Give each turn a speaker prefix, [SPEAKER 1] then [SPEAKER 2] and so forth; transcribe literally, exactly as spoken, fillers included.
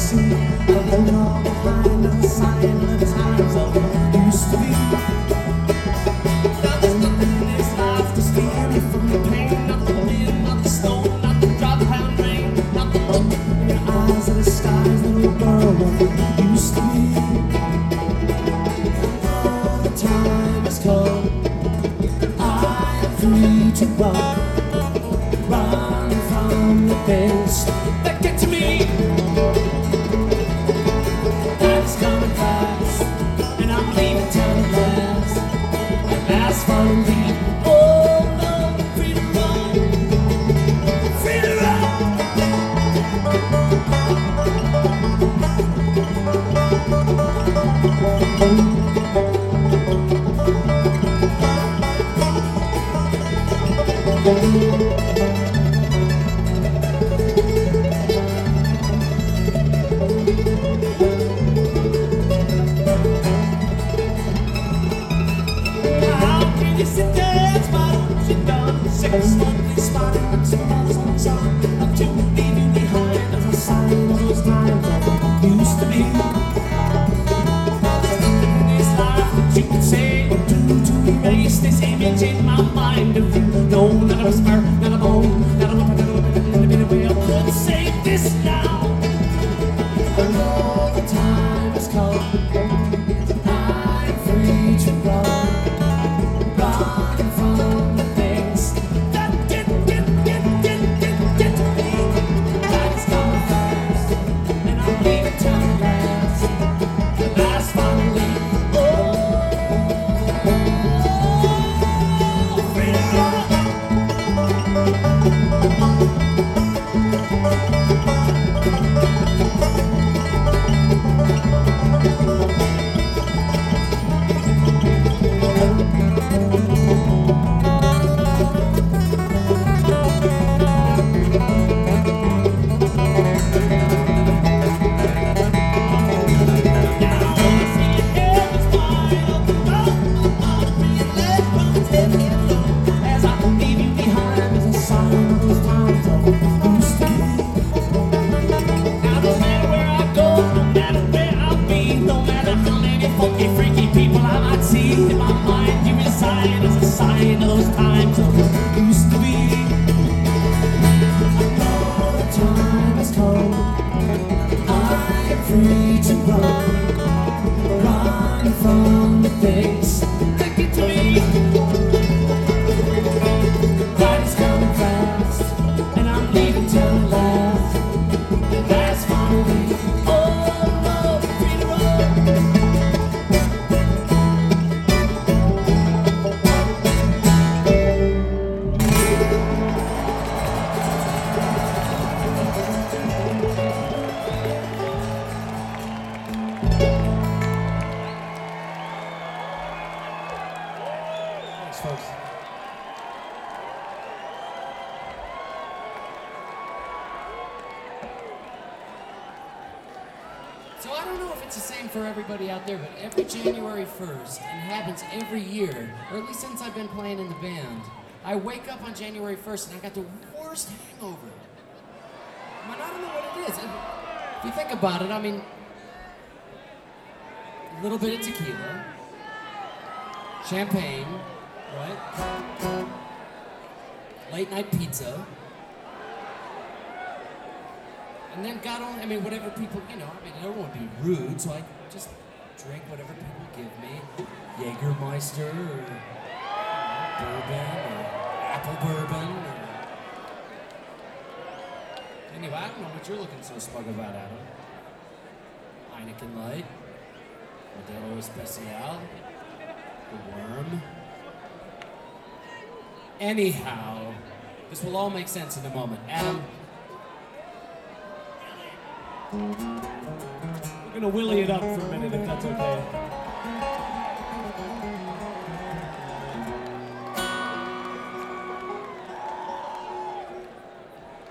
[SPEAKER 1] see. I'm holding all behind the sign of the times of what used to be. Now there's nothing in this life to steal me from the pain. Not the wind, not the snow, not the drop pound rain, not the look in your eyes of the skies, little girl, what used to be. Oh, the time has come. I am free to run. Run from the things that get to me. Time's coming fast, and I'm leaving town at last. At last, finally, oh no, free to run, free to Six monthly spotted and some balls on the side. Up to leave you behind as a sign of those times that used to be. There's nothing in this life that you can say or do to erase this image in my mind of you. No, not a whisper, not a moan, not a whimper, not a whimper, not a bit of will could save this now. Oh, the time has come. I'm free to run, run from the things. Freaky people I might see in my mind, you reside as a sign of those times of what used to be. I know the time has come. I am free to run, run from the things that get to me. Time is coming fast, and I'm leaving town at last. Last finally, oh no, free to run. Folks. So I don't know if it's the same for everybody out there, but every January first, and happens every year, or at least since I've been playing in the band, I wake up on January first and I got the worst hangover. I mean, I don't know what it is. If you think about it, I mean, a little bit of tequila, champagne, right? Late night pizza. And then God only, I mean, whatever people, you know, I mean, I don't want to be rude, so I just drink whatever people give me. Jägermeister, or you know, bourbon, or apple bourbon. Or... Anyway, I don't know what you're looking so smug about, Adam. Heineken Light, Modelo Especial, the Worm. Anyhow, this will all make sense in a moment. Adam, we're gonna willy it up for a minute.